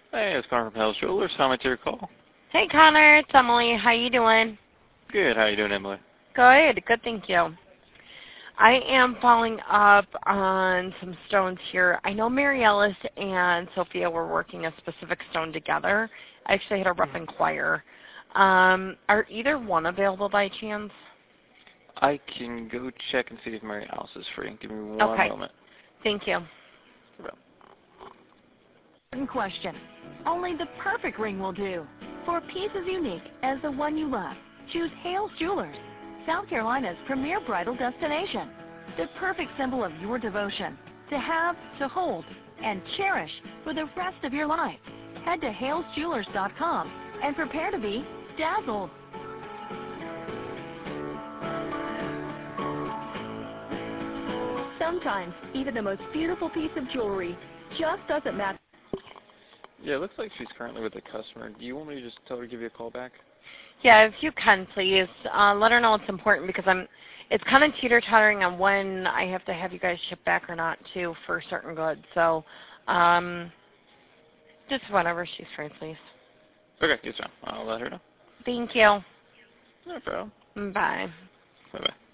Hey, it's Connor from Hell's Jewelers. How much your call? Hey Connor, it's Emily. How you doing? Good. How you doing, Emily? Good, thank you. I am following up on some stones here. I know Mary Ellis and Sophia were working a specific stone together. I actually had a rough inquire. Are either one available by chance? I can go check and see if Mary Alice is free. Give me one moment. Thank you. Question. Only the perfect ring will do. For a piece as unique as the one you love, choose Hales Jewelers, South Carolina's premier bridal destination. The perfect symbol of your devotion, to have, to hold, and cherish for the rest of your life. Head to halesjewelers.com and prepare to be dazzled. Sometimes, even the most beautiful piece of jewelry just doesn't match. Yeah, it looks like she's currently with a customer. Do you want me to just tell her to give you a call back? Yeah, if you can, please. Let her know it's important because it's kind of teeter-tottering on when I have to have you guys ship back or not, too, for certain goods. So just whenever she's free, please. Okay, yes, ma'am. I'll let her know. Thank you. No problem. Bye. Bye-bye.